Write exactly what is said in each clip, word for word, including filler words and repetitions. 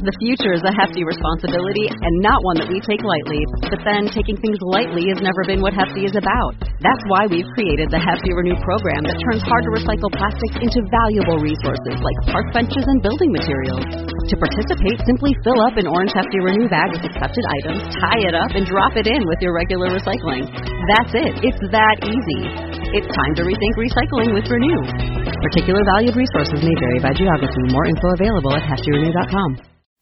The future is a hefty responsibility and not one that we take lightly. But then, taking things lightly has never been what Hefty is about. That's why we've created the Hefty Renew program that turns hard-to-recycle plastics into valuable resources like park benches and building materials. To participate, simply fill up an orange Hefty Renew bag with accepted items, tie it up, and drop it in with your regular recycling. That's it. It's that easy. It's time to rethink recycling with Renew. Particular valued resources may vary by geography. More info available at hefty renew dot com.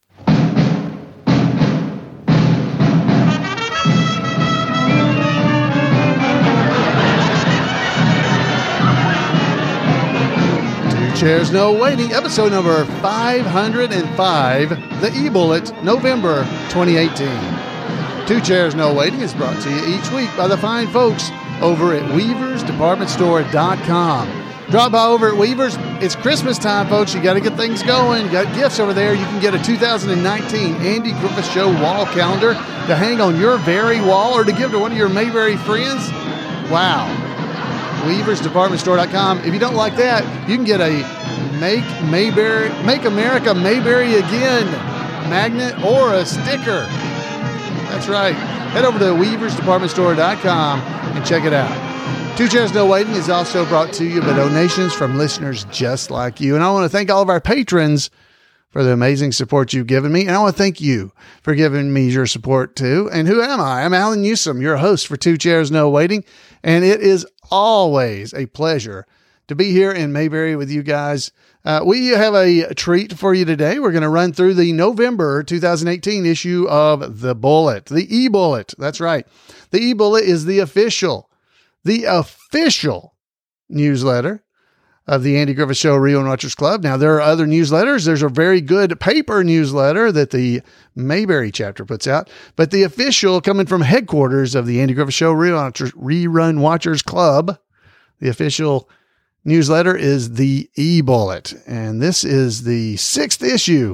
Chairs No Waiting, episode number five hundred five, the E-Bullet, November twenty eighteen. Two Chairs No Waiting is brought to you each week by the fine folks over at weavers department store dot com. Drop by over at Weavers. It's Christmas time, folks. You got to get things going. You got gifts over there. You can get a two thousand nineteen Andy Griffith Show wall calendar to hang on your very wall or to give to one of your Mayberry friends. Wow. weavers department store dot com. If you don't like that, you can get a Make Mayberry, Make America Mayberry Again magnet or a sticker. That's right. Head over to weavers department store dot com and check it out. Two Chairs No Waiting is also brought to you by donations from listeners just like you. And I want to thank all of our patrons for the amazing support you've given me. And I want to thank you for giving me your support too. And who am I? I'm Alan Newsom, your host for Two Chairs No Waiting. And it is always a pleasure to be here in Mayberry with you guys. Uh, we have a treat for you today. We're going to run through the November two thousand eighteen issue of The Bullet, the E-Bullet. That's right. The E-Bullet is the official, the official newsletter of the Andy Griffith Show Real Watchers Club. Now, there are other newsletters. There's a very good paper newsletter that the Mayberry chapter puts out, but the official, coming from headquarters of the Andy Griffith Show Real Watchers, Rerun Watchers Club, the official newsletter is the E-Bullet, and this is the sixth issue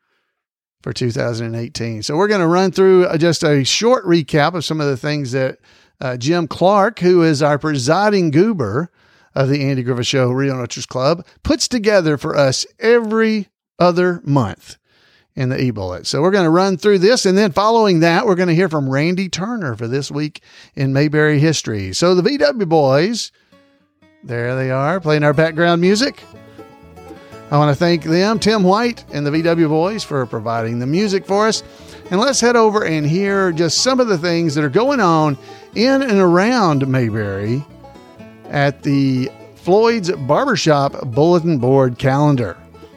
for two thousand eighteen. So we're going to run through just a short recap of some of the things that uh, Jim Clark, who is our presiding goober of the Andy Griffith Show Real Watchers Club, puts together for us every other month in the E-Bullet. So we're going to run through this, and then following that, we're going to hear from Randy Turner for this week in Mayberry history. So the V W boys, there they are, playing our background music. I want to thank them, Tim White and the V W boys, for providing the music for us. And let's head over and hear just some of the things that are going on in and around Mayberry at the Floyd's Barbershop bulletin board calendar.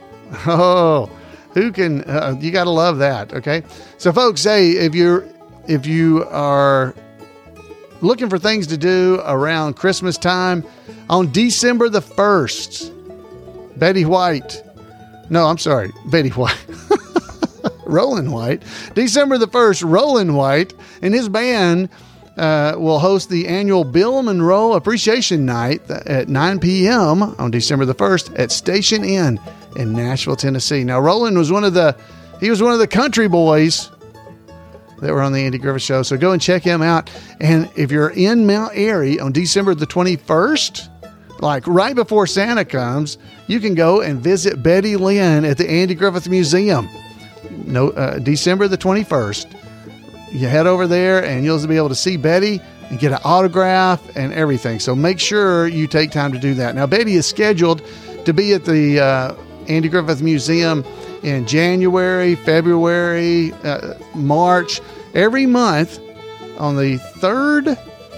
Oh, who can, uh, you got to love that. Okay. So folks, say if you're, if you are looking for things to do around Christmas time, on December the first, Betty White, no, I'm sorry, Betty White, Roland White, December the first, Roland White and his band Uh, will host the annual Bill Monroe Appreciation Night at nine p.m. on December the first at Station Inn in Nashville, Tennessee. Now, Roland was one of the, he was one of the country boys that were on the Andy Griffith Show. So go and check him out. And if you're in Mount Airy on December the twenty-first, like right before Santa comes, you can go and visit Betty Lynn at the Andy Griffith Museum. No, uh, December the twenty-first. You head over there and you'll be able to see Betty and get an autograph and everything. So make sure you take time to do that. Now, Betty is scheduled to be at the uh, Andy Griffith Museum in January, February, uh, March, every month on the third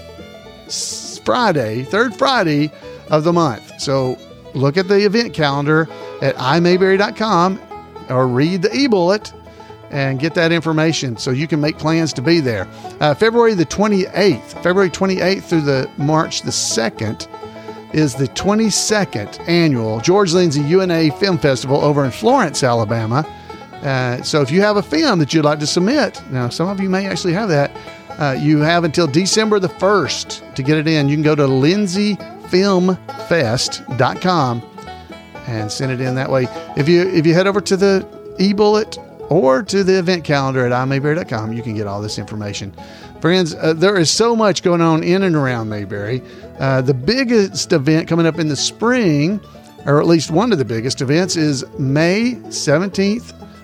Friday, third Friday of the month. So look at the event calendar at i mayberry dot com or read the E-Bullet and get that information so you can make plans to be there. Uh, February the twenty-eighth, February twenty-eighth through the March the second is the twenty-second annual George Lindsay U N A Film Festival over in Florence, Alabama. Uh, so if you have a film that you'd like to submit, now some of you may actually have that, uh, you have until December the first to get it in. You can go to lindsay film fest dot com and send it in that way. If you if you head over to the E-Bullet or to the event calendar at i mayberry dot com, you can get all this information. Friends, uh, there is so much going on in and around Mayberry. Uh, the biggest event coming up in the spring, or at least one of the biggest events, is May seventeenth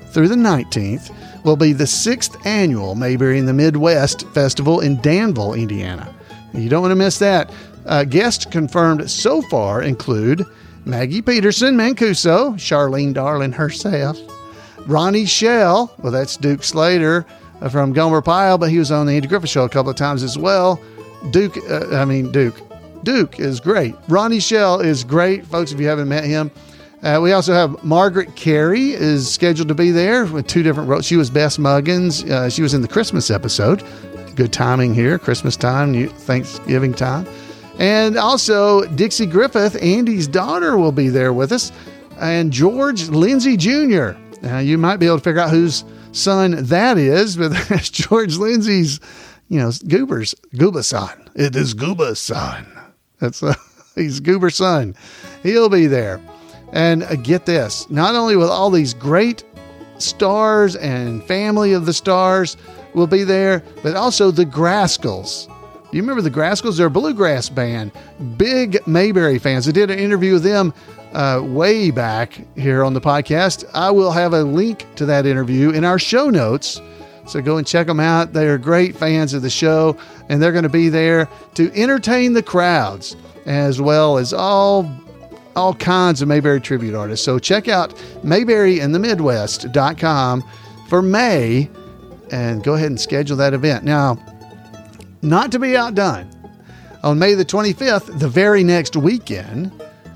through the nineteenth will be the sixth annual Mayberry in the Midwest Festival in Danville, Indiana. You don't want to miss that. Uh, guests confirmed so far include Maggie Peterson, Mancuso, Charlene Darling herself, Ronnie Shell, well, that's Duke Slater uh, from Gomer Pyle, but he was on the Andy Griffith Show a couple of times as well. Duke, uh, I mean, Duke. Duke is great. Ronnie Shell is great, folks, if you haven't met him. Uh, we also have Margaret Carey is scheduled to be there with two different roles. She was Bess Muggins. Uh, she was in the Christmas episode. Good timing here, Christmas time, New Thanksgiving time. And also Dixie Griffith, Andy's daughter, will be there with us. And George Lindsay Junior Now, you might be able to figure out whose son that is, but that's George Lindsay's, you know, Goober's, Gooba's son. It is Gooba's son. That's uh, he's Goober's son. He'll be there. And uh, get this, not only with all these great stars and family of the stars will be there, but also the Grascals. Do you remember the Grascals? They're a bluegrass band. Big Mayberry fans. I did an interview with them uh, way back here on the podcast. I will have a link to that interview in our show notes. So go and check them out. They are great fans of the show, and they're going to be there to entertain the crowds as well as all all kinds of Mayberry tribute artists. So check out Mayberry in the Midwest dot com for May and go ahead and schedule that event. Now, not to be outdone, on May the twenty-fifth, the very next weekend.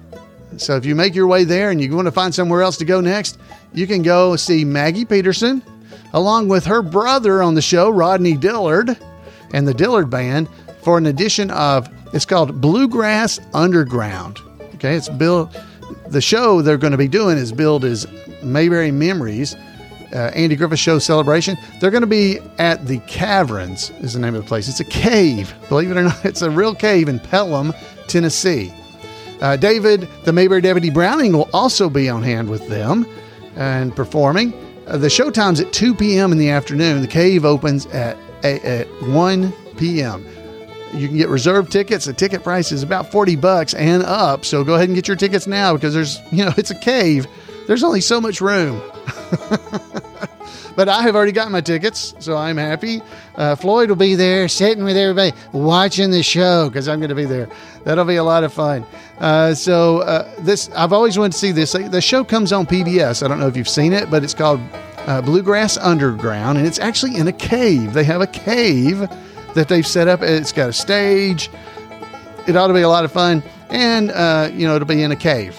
So if you make your way there and you want to find somewhere else to go next, you can go see Maggie Peterson along with her brother on the show, Rodney Dillard, and the Dillard Band for an edition of, it's called Bluegrass Underground. Okay, it's built, the show they're going to be doing is billed as Mayberry Memories, uh, Andy Griffith Show Celebration. They're going to be at the Caverns, is the name of the place. It's a cave, believe it or not. It's a real cave in Pelham, Tennessee. Uh, David, the Mayberry Deputy Browning, will also be on hand with them and performing. Uh, the show time's at two p.m. in the afternoon. The cave opens at, at, at one p.m. You can get reserved tickets. The ticket price is about forty bucks and up. So go ahead and get your tickets now because there's, you know, it's a cave. There's only so much room. But I have already got my tickets, so I'm happy. Uh, Floyd will be there sitting with everybody watching the show because I'm going to be there. That'll be a lot of fun. Uh, so uh, this, I've always wanted to see this. The show comes on P B S. I don't know if you've seen it, but it's called uh, Bluegrass Underground, and it's actually in a cave. They have a cave that they've set up. It's got a stage. It ought to be a lot of fun, and uh, you know, it'll be in a cave.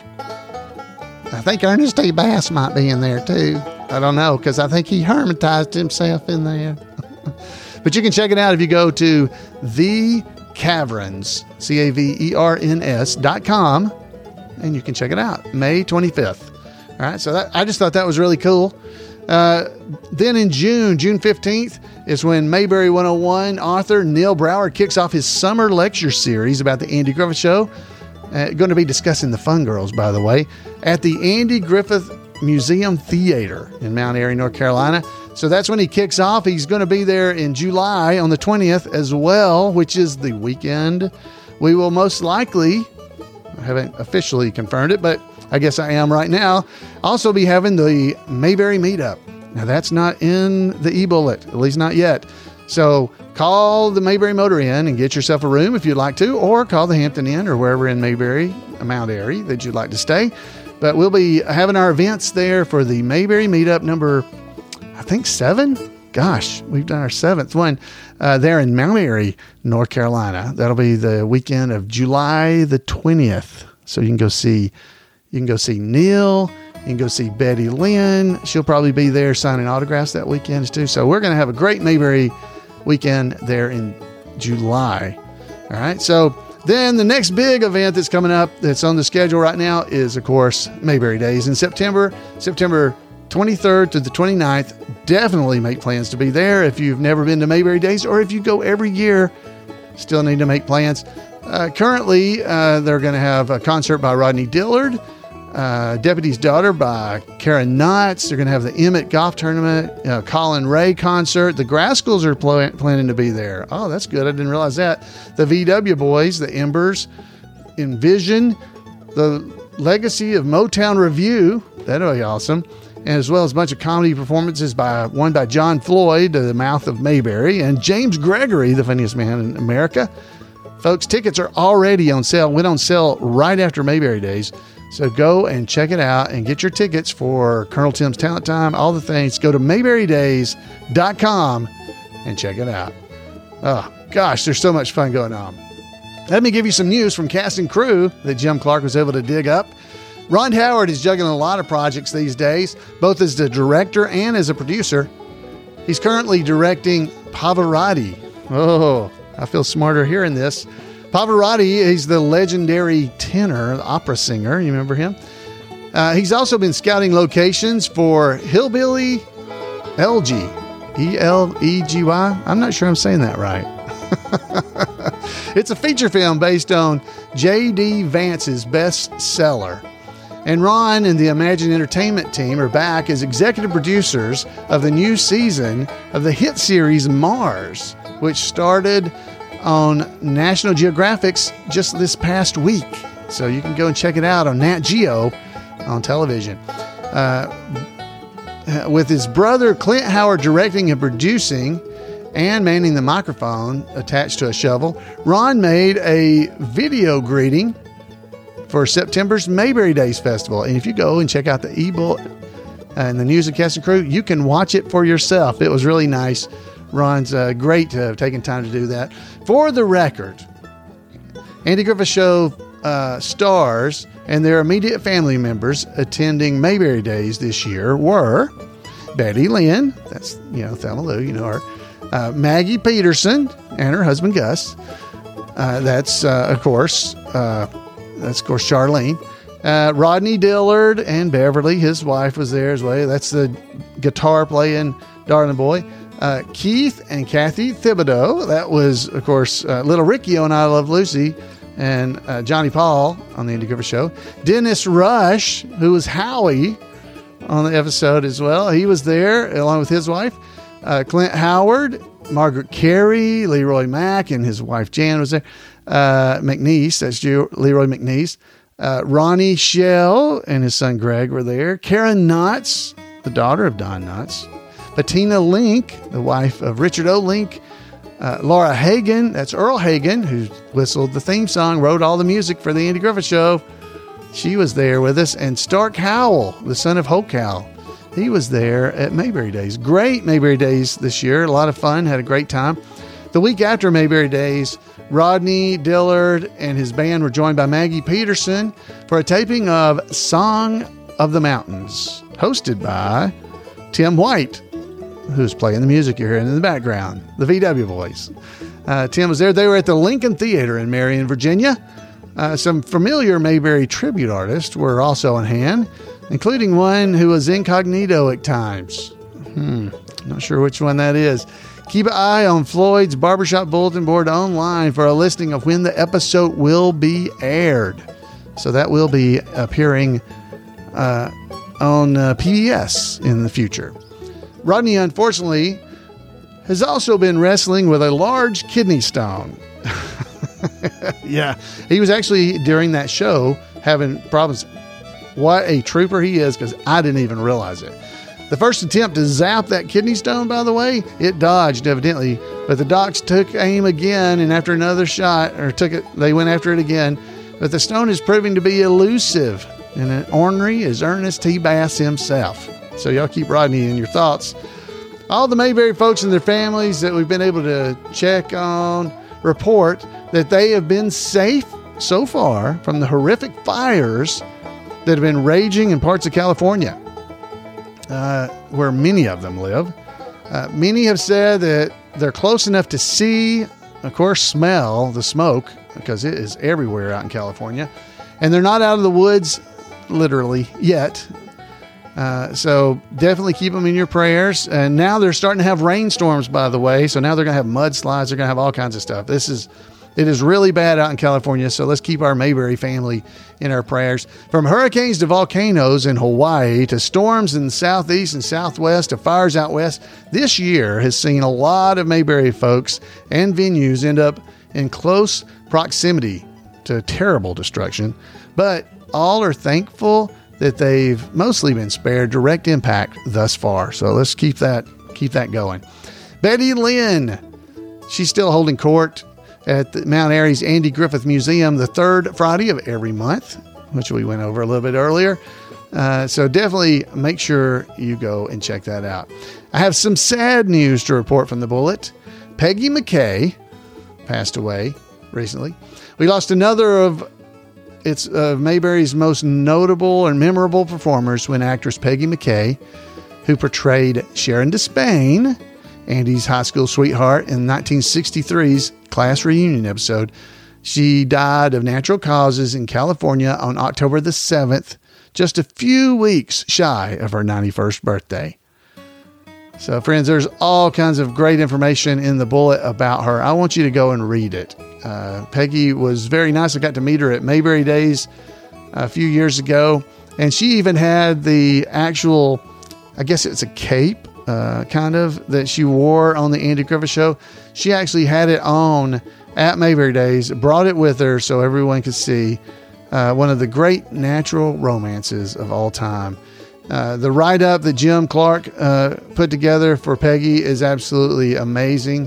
I think Ernest T. Bass might be in there too. I don't know, because I think he hermitized himself in there. But you can check it out if you go to The Caverns, C A V E R N S dot com, and you can check it out, May twenty-fifth. All right, so that, I just thought that was really cool. Uh, then in June, June fifteenth, is when Mayberry one oh one author Neil Brower kicks off his summer lecture series about the Andy Griffith Show. Uh, going to be discussing the Fun Girls, by the way, at the Andy Griffith Museum Theater in Mount Airy, North Carolina. So that's when he kicks off. He's going to be there in July on the twentieth as well, which is the weekend. We will most likely, I haven't officially confirmed it, but I guess I am right now, also be having the Mayberry Meetup. Now that's not in the e-bullet, at least not yet. So call the Mayberry Motor Inn and get yourself a room if you'd like to, or call the Hampton Inn or wherever in Mayberry, Mount Airy, that you'd like to stay. But we'll be having our events there for the Mayberry Meetup number, I think, seven? Gosh, we've done our seventh one uh, there in Mount Airy, North Carolina. That'll be the weekend of July the twentieth. So you can go see, you can go see Neil. You can go see Betty Lynn. She'll probably be there signing autographs that weekend too. So we're going to have a great Mayberry weekend there in July. All right. So then the next big event that's coming up that's on the schedule right now is, of course, Mayberry Days in September, September twenty-third to the twenty-ninth. Definitely make plans to be there if you've never been to Mayberry Days, or if you go every year, still need to make plans. Uh, currently, uh, they're going to have a concert by Rodney Dillard, uh, Deputy's Daughter by Karen Knotts. They're going to have the Emmett Golf Tournament, uh, Colin Ray concert. The Grascals are pl- planning to be there. Oh, that's good. I didn't realize that. The V W Boys, the Embers, Envision, the Legacy of Motown Review. That'll be awesome. as well as a bunch of comedy performances by one by John Floyd, The Mouth of Mayberry, and James Gregory, the funniest man in America. Folks, tickets are already on sale. Went on sale right after Mayberry Days. So go and check it out and get your tickets for Colonel Tim's Talent Time, all the things. Go to mayberry days dot com and check it out. Oh, gosh, there's so much fun going on. Let me give you some news from cast and crew that Jim Clark was able to dig up. Ron Howard is juggling a lot of projects these days, both as the director and as a producer. He's currently directing Pavarotti. Oh, I feel smarter hearing this. Pavarotti is the legendary tenor, opera singer. You remember him? Uh, he's also been scouting locations for Hillbilly Elegy. E L E G Y. I'm not sure I'm saying that right. It's a feature film based on J D Vance's bestseller. And Ron and the Imagine Entertainment team are back as executive producers of the new season of the hit series Mars, which started on National Geographic's just this past week. So you can go and check it out on Nat Geo on television. Uh, with his brother Clint Howard directing and producing and manning the microphone attached to a shovel, Ron made a video greeting for September's Mayberry Days Festival. And if you go and check out the e-book and the news of Cast and Crew, you can watch it for yourself. It was really nice. Ron's uh, great to have taken time to do that. For the record, Andy Griffith Show uh, stars and their immediate family members attending Mayberry Days this year were Betty Lynn, that's, you know, Thelma Lou, you know her, uh, Maggie Peterson and her husband Gus. Uh, that's, uh, of course, uh, that's, of course, Charlene. Uh, Rodney Dillard and Beverly, his wife, was there as well. That's the guitar playing Darling Boy. Uh, Keith and Kathy Thibodeau. That was, of course, uh, Little Ricky on I Love Lucy, and uh, Johnny Paul on the Andy Griffith Show. Dennis Rush, who was Howie on the episode as well. He was there along with his wife. Uh, Clint Howard, Margaret Carey, Leroy Mack, and his wife Jan was there. Uh, McNeese, that's Ju- Leroy McNeese. Uh, Ronnie Shell and his son Greg were there. Karen Knotts, the daughter of Don Knotts. Bettina Link, the wife of Richard O. Link. Uh, Laura Hagen, that's Earl Hagen, who whistled the theme song, wrote all the music for the Andy Griffith Show. She was there with us. And Stark Howell, the son of Hoke Howell, he was there at Mayberry Days. Great Mayberry Days this year. A lot of fun. Had a great time. The week after Mayberry Days, Rodney Dillard and his band were joined by Maggie Peterson for a taping of Song of the Mountains, hosted by Tim White, who's playing the music you're hearing in the background, the V W Boys. Uh, Tim was there. They were at the Lincoln Theater in Marion, Virginia. Uh, some familiar Mayberry tribute artists were also on hand, including one who was incognito at times. Hmm, not sure which one that is. Keep an eye on Floyd's Barbershop Bulletin Board online for a listing of when the episode will be aired. So that will be appearing uh, on uh, P B S in the future. Rodney, unfortunately, has also been wrestling with a large kidney stone. Yeah, he was actually, during that show, having problems. What a trooper he is, because I didn't even realize it. The first attempt to zap that kidney stone, by the way, it dodged evidently, but the docs took aim again, and after another shot, or took it, they went after it again, but the stone is proving to be elusive and an ornery as Ernest T. Bass himself. So y'all keep Rodney in your thoughts. All the Mayberry folks and their families that we've been able to check on report that they have been safe so far from the horrific fires that have been raging in parts of California, uh, where many of them live. Uh, many have said that they're close enough to see, of course, smell the smoke, because it is everywhere out in California, and they're not out of the woods, literally, yet. Uh, so definitely keep them in your prayers. And now they're starting to have rainstorms, by the way. So now they're going to have mudslides. They're going to have all kinds of stuff. This is, it is really bad out in California. So let's keep our Mayberry family in our prayers. From hurricanes to volcanoes in Hawaii to storms in the southeast and southwest to fires out west, this year has seen a lot of Mayberry folks and venues end up in close proximity to terrible destruction. But all are thankful that they've mostly been spared direct impact thus far. So let's keep that keep that going. Betty Lynn, she's still holding court at the Mount Airy's Andy Griffith Museum the third Friday of every month, which we went over a little bit earlier. Uh, so definitely make sure you go and check that out. I have some sad news to report from the Bullet. Peggy McKay passed away recently. We lost another of its uh, Mayberry's most notable and memorable performers when actress Peggy McKay, who portrayed Sharon Despain, Andy's high school sweetheart, in nineteen sixty-three's class reunion episode. She died of natural causes in California on October the seventh, just a few weeks shy of her ninety-first birthday. So, friends, there's all kinds of great information in the Bullet about her. I want you to go and read it. Uh, Peggy was very nice. I got to meet her at Mayberry Days a few years ago, and she even had the actual, I guess it's a cape, uh, kind of, that she wore on the Andy Griffith Show. She actually had it on at Mayberry Days, brought it with her so everyone could see. Uh, one of the great natural romances of all time. Uh, the write-up that Jim Clark uh, put together for Peggy is absolutely amazing.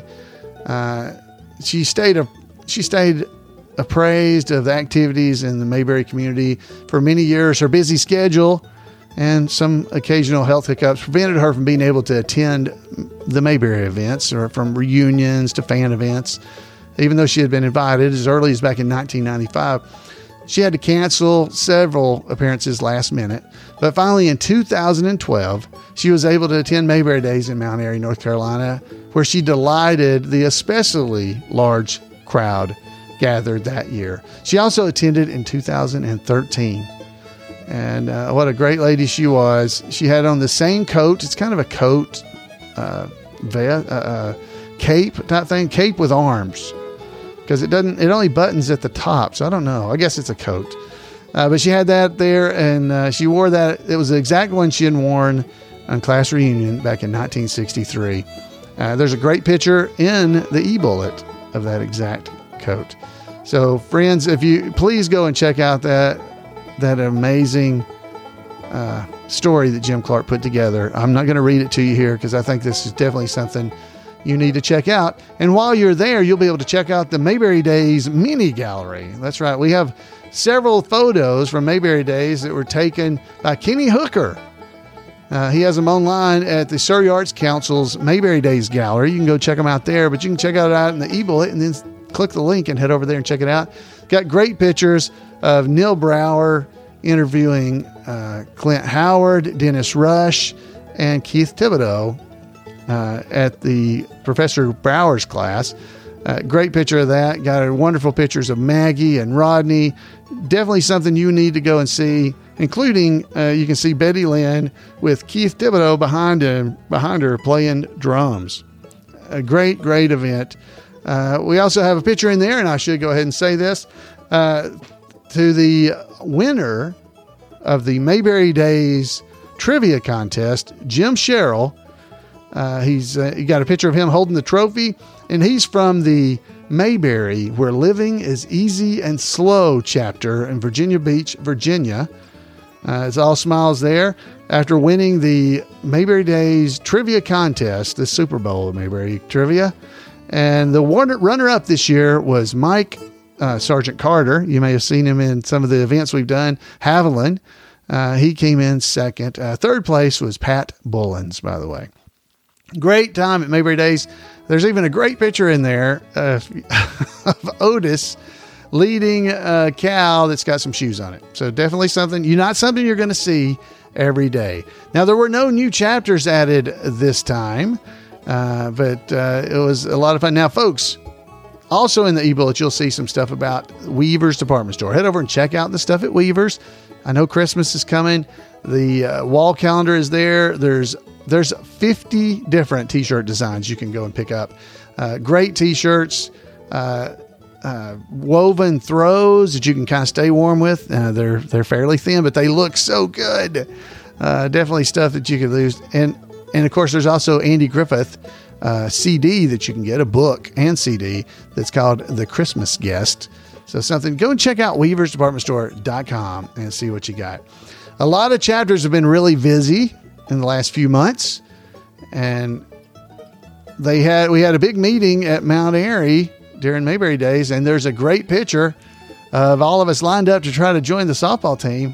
Uh, she stayed a, she stayed appraised of the activities in the Mayberry community for many years. Her busy schedule and some occasional health hiccups prevented her from being able to attend the Mayberry events, or from reunions to fan events, even though she had been invited as early as back in nineteen ninety-five. She had to cancel several appearances last minute, but finally in two thousand twelve, she was able to attend Mayberry Days in Mount Airy, North Carolina, where she delighted the especially large crowd gathered that year. She also attended in two thousand thirteen, and uh, what a great lady she was. She had on the same coat. It's kind of a coat, uh, vest, uh, uh, cape type thing, cape with arms. Because it doesn't, it only buttons at the top. So I don't know. I guess it's a coat. Uh, but she had that there, and uh, she wore that. It was the exact one she had worn on class reunion back in nineteen sixty-three. Uh, there's a great picture in the e-bullet of that exact coat. So friends, if you please go and check out that, that amazing uh, story that Jim Clark put together. I'm not going to read it to you here because I think this is definitely something you need to check out. And while you're there, you'll be able to check out the Mayberry Days mini gallery. That's right. We have several photos from Mayberry Days that were taken by Kenny Hooker. Uh, he has them online at the Surrey Arts Council's Mayberry Days gallery. You can go check them out there, but you can check it out in the e-bullet and then click the link and head over there and check it out. Got great pictures of Neil Brower interviewing uh, Clint Howard, Dennis Rush, and Keith Thibodeau Uh, at the Professor Brower's class. Uh, great picture of that. Got a wonderful pictures of Maggie and Rodney. Definitely something you need to go and see, including uh, you can see Betty Lynn with Keith Thibodeau behind him, behind her playing drums. A great, great event. Uh, we also have a picture in there, and I should go ahead and say this, uh, to the winner of the Mayberry Days trivia contest, Jim Sherrill. Uh, he's uh, you got a picture of him holding the trophy, and he's from the Mayberry, Where Living is Easy and Slow chapter in Virginia Beach, Virginia. Uh, it's all smiles there after winning the Mayberry Days trivia contest, the Super Bowl of Mayberry Trivia. And the runner-up this year was Mike uh, Sergeant Carter. You may have seen him in some of the events we've done. Haviland. Uh, he came in second. Uh, third place was Pat Bullens, by the way. Great time at Mayberry Days. There's even a great picture in there uh, of Otis leading a cow that's got some shoes on it. So definitely something, you not something you're going to see every day. Now, there were no new chapters added this time, uh, but uh, it was a lot of fun. Now, folks, also in the e-bullet, you'll see some stuff about Weaver's Department Store. Head over and check out the stuff at Weaver's. I know Christmas is coming. The uh, wall calendar is there. There's There's fifty different t-shirt designs you can go and pick up. Uh, great t-shirts, uh, uh, woven throws that you can kind of stay warm with. Uh, they're they're fairly thin, but they look so good. Uh, definitely stuff that you could lose. And and of course, there's also Andy Griffith uh, C D that you can get, a book and C D that's called The Christmas Guest. So something, go and check out Weavers Department Store dot com and see what you got. A lot of chapters have been really busy in the last few months, and they had we had a big meeting at Mount Airy during Mayberry Days, and there's a great picture of all of us lined up to try to join the softball team.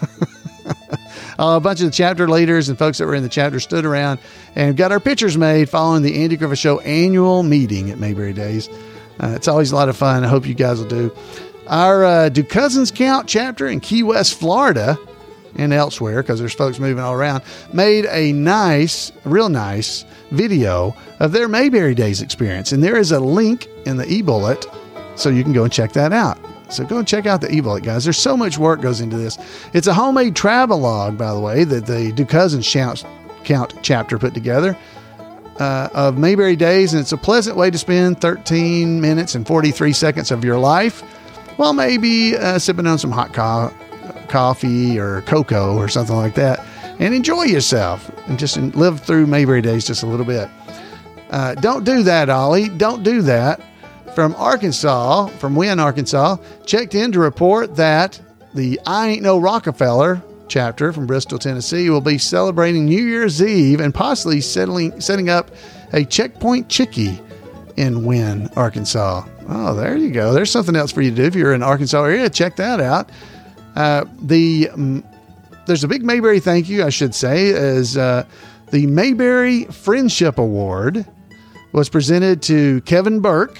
Uh, a bunch of the chapter leaders and folks that were in the chapter stood around and got our pictures made following the Andy Griffith Show annual meeting at Mayberry Days. Uh, it's always a lot of fun. I hope you guys will do. Our uh, Do Cousins Count chapter in Key West, Florida, and elsewhere, because there's folks moving all around, made a nice, real nice video of their Mayberry Days experience. And there is a link in the e-bullet, so you can go and check that out. So go and check out the e-bullet, guys. There's so much work goes into this. It's a homemade travelogue, by the way, that the Do Cousins Count, Count chapter put together uh, of Mayberry Days, and it's a pleasant way to spend thirteen minutes and forty-three seconds of your life while maybe uh, sipping on some hot co- coffee or cocoa or something like that, and enjoy yourself and just live through Mayberry Days just a little bit. Uh, don't do that, Ollie. Don't do that. From Arkansas, from Wynne, Arkansas, checked in to report that the I Ain't No Rockefeller chapter from Bristol, Tennessee will be celebrating New Year's Eve and possibly settling, setting up a Checkpoint Chickie in Wynne, Arkansas. Oh, there you go. There's something else for you to do if you're in the Arkansas area. Check that out. Uh, the um, There's a big Mayberry thank you, I should say, as uh, the Mayberry Friendship Award was presented to Kevin Burke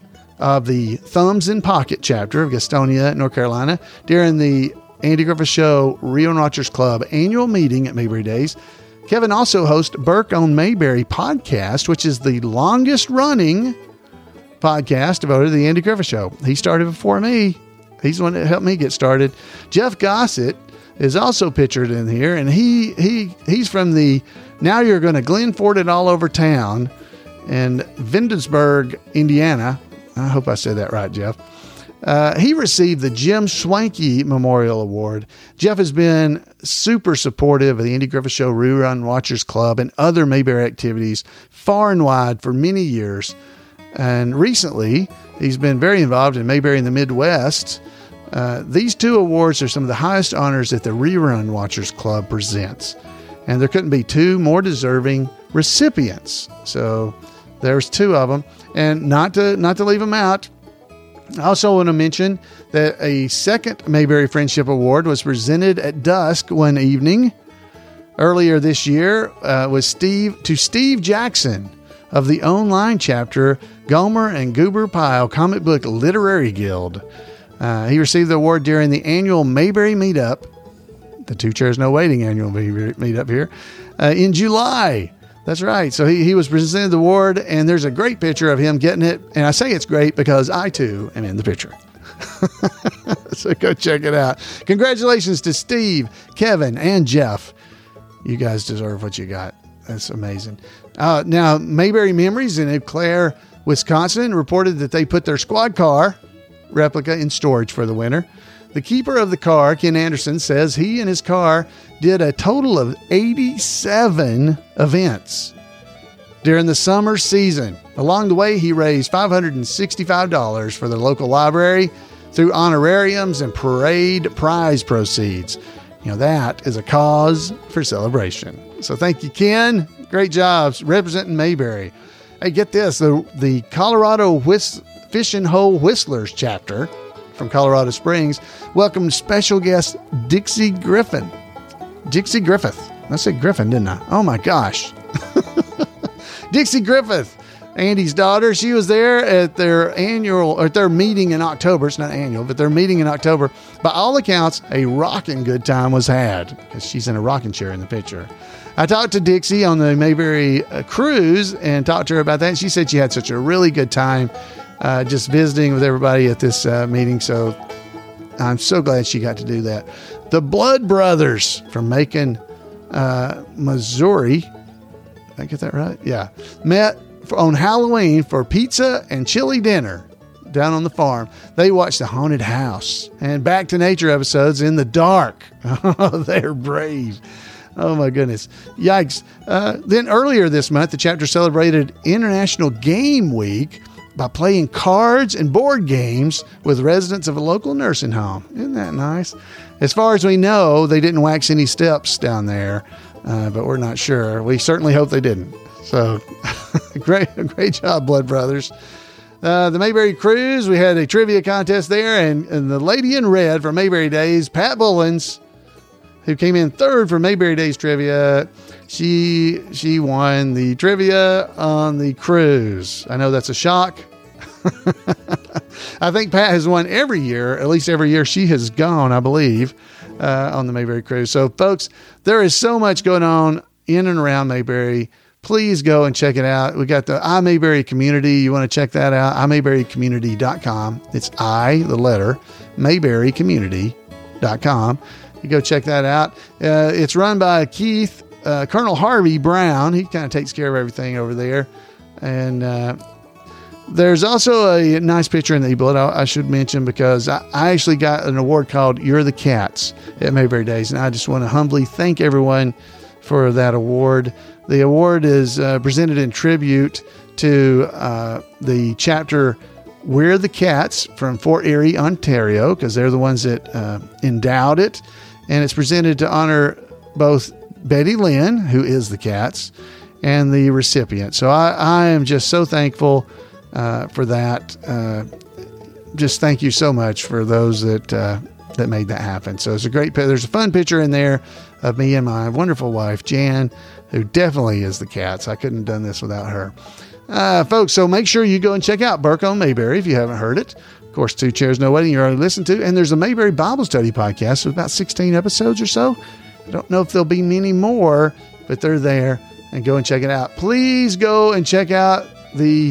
of the Thumbs in Pocket chapter of Gastonia, North Carolina, during the Andy Griffith Show Rio Watchers Club annual meeting at Mayberry Days. Kevin also hosts Burke on Mayberry podcast, which is the longest running podcast devoted to the Andy Griffith Show. He started before me. He's the one that helped me get started. Jeff Gossett is also pictured in here, and he he he's from the Now You're Going to Glen Ford It All Over Town in Vindensburg, Indiana. I hope I said that right, Jeff. Uh, he received the Jim Swanky Memorial Award. Jeff has been super supportive of the Andy Griffith Show Rerun Watchers Club and other Mayberry activities far and wide for many years. And recently, he's been very involved in Mayberry in the Midwest. Uh, these two awards are some of the highest honors that the Rerun Watchers Club presents. And there couldn't be two more deserving recipients. So there's two of them. And not to not to leave them out, I also want to mention that a second Mayberry Friendship Award was presented at dusk one evening earlier this year uh, was Steve to Steve Jackson of the online chapter Gomer and Goober Pyle Comic Book Literary Guild. Uh, he received the award during the annual Mayberry Meetup, the Two Chairs No Waiting annual Mayberry Meetup here, uh, in July. That's right. So he, he was presented the award, and there's a great picture of him getting it. And I say it's great because I, too, am in the picture. So go check it out. Congratulations to Steve, Kevin, and Jeff. You guys deserve what you got. That's amazing. Uh, now, Mayberry Memories in Eau Claire, Wisconsin, reported that they put their squad car replica in storage for the winter. The keeper of the car, Ken Anderson, says he and his car did a total of eighty-seven events during the summer season. Along the way, he raised five hundred sixty-five dollars for the local library through honorariums and parade prize proceeds. You know, that is a cause for celebration. So thank you, Ken. Great job representing Mayberry. Hey, get this. The, the Colorado Whist- Fishing Hole Whistlers chapter from Colorado Springs welcomed special guest Dixie Griffin. Dixie Griffith. I said Griffin, didn't I? Oh my gosh. Dixie Griffith, Andy's daughter. She was there at their annual, or their meeting in October. It's not annual, but their meeting in October. By all accounts, a rocking good time was had because she's in a rocking chair in the picture. I talked to Dixie on the Mayberry uh, cruise and talked to her about that. And she said she had such a really good time uh, just visiting with everybody at this uh, meeting. So I'm so glad she got to do that. The Blood Brothers from Macon, uh, Missouri. Did I get that right? Yeah. Met for, on Halloween for pizza and chili dinner down on the farm. They watched The Haunted House and Back to Nature episodes in the dark. Oh, they're brave. Oh, my goodness. Yikes. Uh, then earlier this month, the chapter celebrated International Game Week by playing cards and board games with residents of a local nursing home. Isn't that nice? As far as we know, they didn't wax any steps down there, uh, but we're not sure. We certainly hope they didn't. So great, great job, Blood Brothers. Uh, the Mayberry Cruise, we had a trivia contest there, and, and the lady in red from Mayberry Days, Pat Bullens, who came in third for Mayberry Days trivia, she she won the trivia on the cruise. I know that's a shock. I think Pat has won every year, at least every year she has gone, I believe, uh, on the Mayberry Cruise. So, folks, there is so much going on in and around Mayberry. Please go and check it out. We got the iMayberry community. You want to check that out? i mayberry community dot com. It's I, the letter, mayberry community dot com. You go check that out. Uh, it's run by Keith, uh, Colonel Harvey Brown. He kind of takes care of everything over there. And uh, there's also a nice picture in the e-book I, I should mention, because I, I actually got an award called You're the Cats at Mayberry Days. And I just want to humbly thank everyone for that award. The award is uh, presented in tribute to uh, the chapter We're the Cats from Fort Erie, Ontario, because they're the ones that uh, endowed it. And it's presented to honor both Betty Lynn, who is the Cats, and the recipient. So I, I am just so thankful uh, for that. Uh, just thank you so much for those that uh, that made that happen. So it's a great, there's a fun picture in there of me and my wonderful wife, Jan, who definitely is the Cats. I couldn't have done this without her. Uh, folks, so make sure you go and check out Burke on Mayberry if you haven't heard it. Of course, Two Chairs, No Waiting, you already listened to. And there's a Mayberry Bible Study podcast with about sixteen episodes or so. I don't know if there'll be many more, but they're there. And go and check it out. Please go and check out the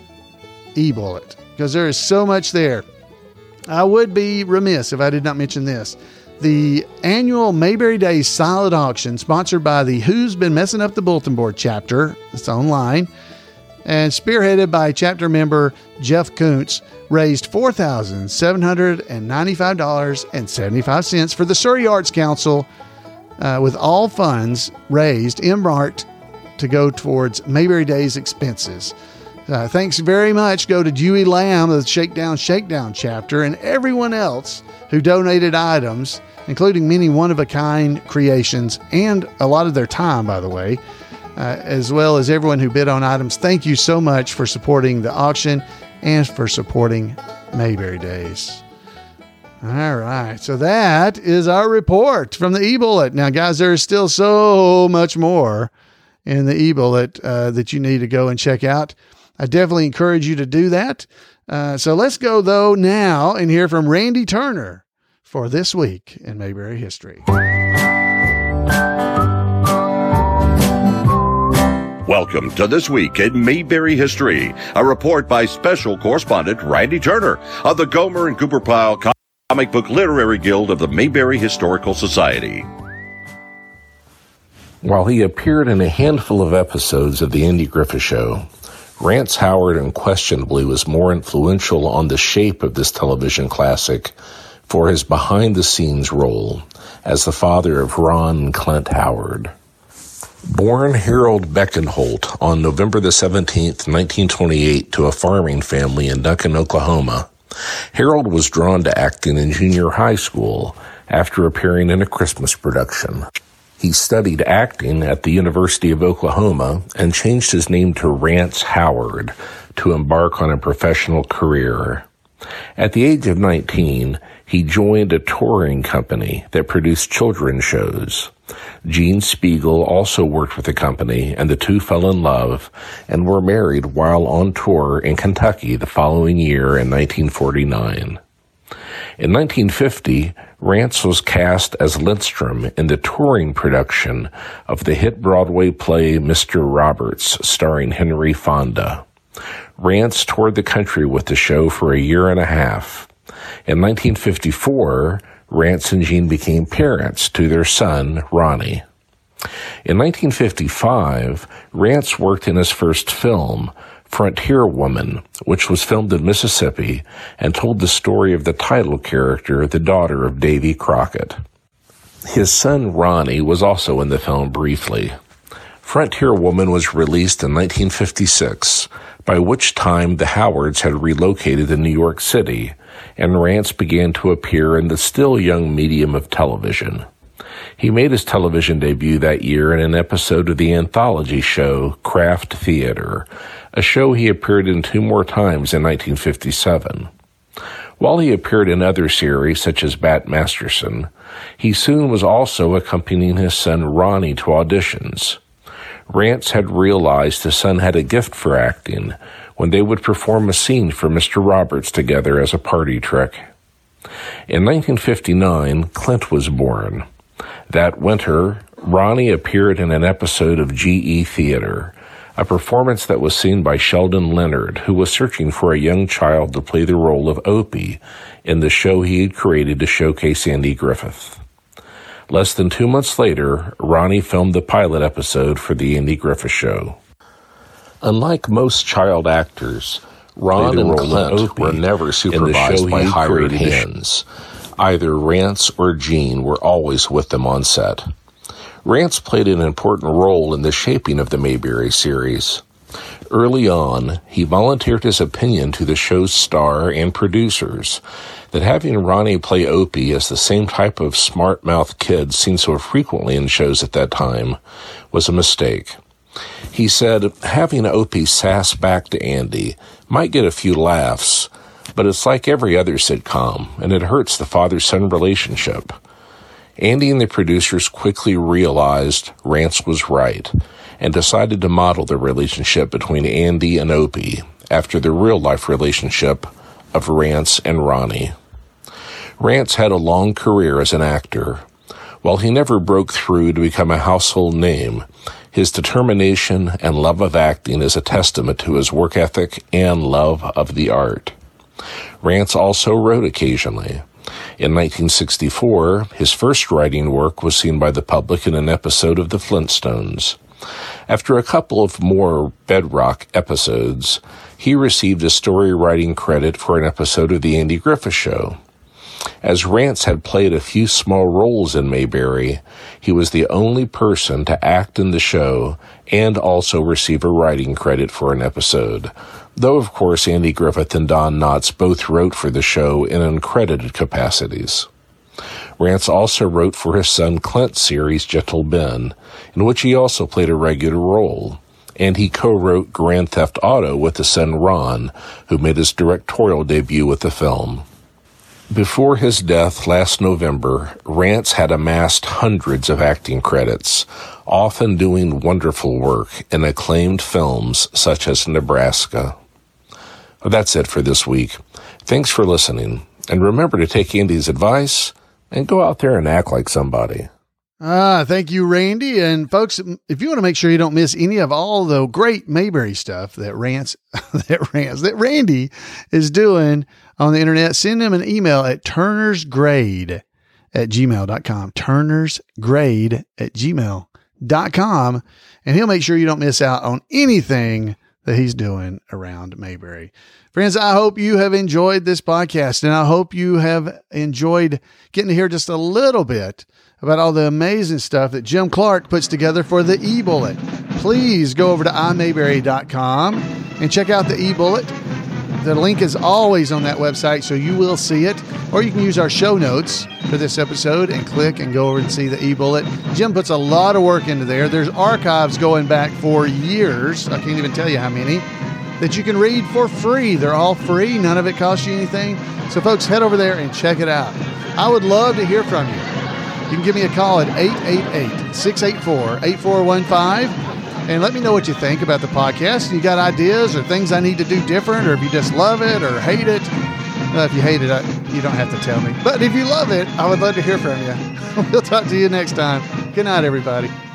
e-bullet, because there is so much there. I would be remiss if I did not mention this. The annual Mayberry Days Silent Auction, sponsored by the Who's Been Messing Up the Bulletin Board chapter. It's online. And spearheaded by chapter member Jeff Kuntz, raised four thousand seven hundred ninety-five dollars and seventy-five cents for the Surrey Arts Council, uh, with all funds raised earmarked to go towards Mayberry Days expenses. Uh, thanks very much go to Dewey Lamb of the Shakedown Shakedown chapter, and everyone else who donated items, including many one-of-a-kind creations and a lot of their time, by the way, uh, as well as everyone who bid on items. Thank you so much for supporting the auction and for supporting Mayberry Days. All right, so that is our report from the e-bullet. Now, guys, there is still so much more in the e-bullet uh, that you need to go and check out. I definitely encourage you to do that. Uh, so let's go, though, now and hear from Randy Turner for This Week in Mayberry History. Welcome to This Week in Mayberry History, a report by special correspondent Randy Turner of the Gomer and Cooper Pyle Comic Book Literary Guild of the Mayberry Historical Society. While he appeared in a handful of episodes of The Andy Griffith Show, Rance Howard unquestionably was more influential on the shape of this television classic for his behind-the-scenes role as the father of Ron and Clint Howard. Born Harold Beckenholt on November the seventeenth, nineteen twenty-eight, to a farming family in Duncan, Oklahoma, Harold was drawn to acting in junior high school after appearing in a Christmas production. He studied acting at the University of Oklahoma and changed his name to Rance Howard to embark on a professional career. At the age of nineteen, he joined a touring company that produced children's shows. Gene Spiegel also worked with the company, and the two fell in love and were married while on tour in Kentucky the following year in nineteen forty-nine. In nineteen fifty, Rance was cast as Lindstrom in the touring production of the hit Broadway play Mister Roberts, starring Henry Fonda. Rance toured the country with the show for a year and a half. In nineteen fifty-four, Rance and Gene became parents to their son, Ronnie. In nineteen fifty-five, Rance worked in his first film, Frontier Woman, which was filmed in Mississippi and told the story of the title character, the daughter of Davy Crockett. His son, Ronnie, was also in the film briefly. Frontier Woman was released in nineteen fifty-six, by which time the Howards had relocated to New York City, and Rance began to appear in the still young medium of television. He made his television debut that year in an episode of the anthology show Craft Theater, a show he appeared in two more times in nineteen fifty-seven. While he appeared in other series such as Bat Masterson, he soon was also accompanying his son Ronnie to auditions. Rance had realized his son had a gift for acting when they would perform a scene for Mister Roberts together as a party trick. In nineteen fifty-nine, Clint was born. That winter, Ronnie appeared in an episode of G E Theater, a performance that was seen by Sheldon Leonard, who was searching for a young child to play the role of Opie in the show he had created to showcase Andy Griffith. Less than two months later, Ronnie filmed the pilot episode for the Andy Griffith Show. Unlike most child actors, Ron and Clint were never supervised by hired hands. Either Rance or Gene were always with them on set. Rance played an important role in the shaping of the Mayberry series. Early on, he volunteered his opinion to the show's star and producers that having Ronnie play Opie as the same type of smart-mouthed kid seen so frequently in shows at that time was a mistake. He said, having Opie sass back to Andy might get a few laughs, but it's like every other sitcom, and it hurts the father-son relationship. Andy and the producers quickly realized Rance was right and decided to model the relationship between Andy and Opie after the real-life relationship of Rance and Ronnie. Rance had a long career as an actor. While he never broke through to become a household name, his determination and love of acting is a testament to his work ethic and love of the art. Rance also wrote occasionally. In nineteen sixty-four, his first writing work was seen by the public in an episode of The Flintstones. After a couple of more Bedrock episodes, he received a story writing credit for an episode of The Andy Griffith Show. As Rance had played a few small roles in Mayberry, he was the only person to act in the show and also receive a writing credit for an episode, though of course Andy Griffith and Don Knotts both wrote for the show in uncredited capacities. Rance also wrote for his son Clint's series Gentle Ben, in which he also played a regular role, and he co-wrote Grand Theft Auto with his son Ron, who made his directorial debut with the film. Before his death last November, Rance had amassed hundreds of acting credits, often doing wonderful work in acclaimed films such as Nebraska. Well, that's it for this week. Thanks for listening, and remember to take Andy's advice and go out there and act like somebody. Ah, thank you, Randy. And folks, if you want to make sure you don't miss any of all the great Mayberry stuff that Rance, that Rance, that Randy is doing on the internet, send him an email at turnersgrade at gmail dot com. turnersgrade at gmail dot com. And he'll make sure you don't miss out on anything that he's doing around Mayberry. Friends, I hope you have enjoyed this podcast, and I hope you have enjoyed getting to hear just a little bit about all the amazing stuff that Jim Clark puts together for the e-bullet. Please go over to i mayberry dot com and check out the e-bullet. The link is always on that website, so you will see it. Or you can use our show notes for this episode and click and go over and see the e-bullet. Jim puts a lot of work into there. There's archives going back for years. I can't even tell you how many, that you can read for free. They're all free. None of it costs you anything. So folks, head over there and check it out. I would love to hear from you. You can give me a call at eight eight eight, six eight four, eight four one five and let me know what you think about the podcast. You got ideas or things I need to do different, or if you just love it or hate it. Well, if you hate it, I, you don't have to tell me. But if you love it, I would love to hear from you. We'll talk to you next time. Good night, everybody.